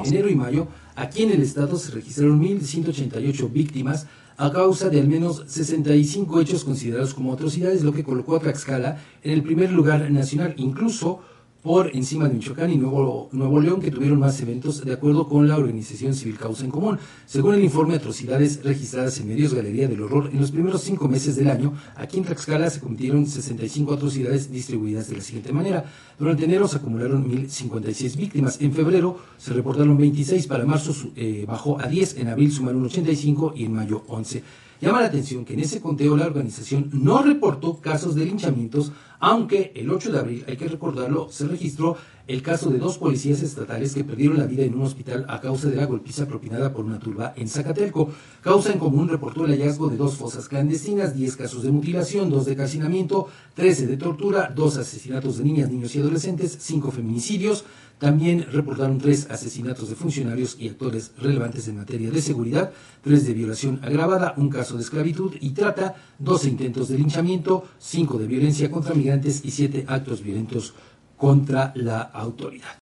enero y mayo, aquí en el estado se registraron 1.188 víctimas a causa de al menos 65 hechos considerados como atrocidades, lo que colocó a Tlaxcala en el primer lugar nacional, incluso por encima de Michoacán y Nuevo León, que tuvieron más eventos, de acuerdo con la organización civil Causa en Común. Según el informe Atrocidades registradas en medios Galería del Horror, en los primeros 5 meses del año, aquí en Tlaxcala se cometieron 65 atrocidades distribuidas de la siguiente manera. Durante enero se acumularon 1.056 víctimas, en febrero se reportaron 26, para marzo bajó a 10, en abril sumaron 85 y en mayo 11. Llama la atención que en ese conteo la organización no reportó casos de linchamientos, aunque el 8 de abril, hay que recordarlo, se registró el caso de 2 policías estatales que perdieron la vida en un hospital a causa de la golpiza propinada por una turba en Zacatelco. Causa en Común reportó el hallazgo de 2 fosas clandestinas, 10 casos de mutilación, 2 de calcinamiento, 13 de tortura, 2 asesinatos de niñas, niños y adolescentes, 5 feminicidios. También reportaron 3 asesinatos de funcionarios y actores relevantes en materia de seguridad, 3 de violación agravada, 1 caso de esclavitud y trata, 12 intentos de linchamiento, 5 de violencia contra migrantes y 7 actos violentos contra la autoridad.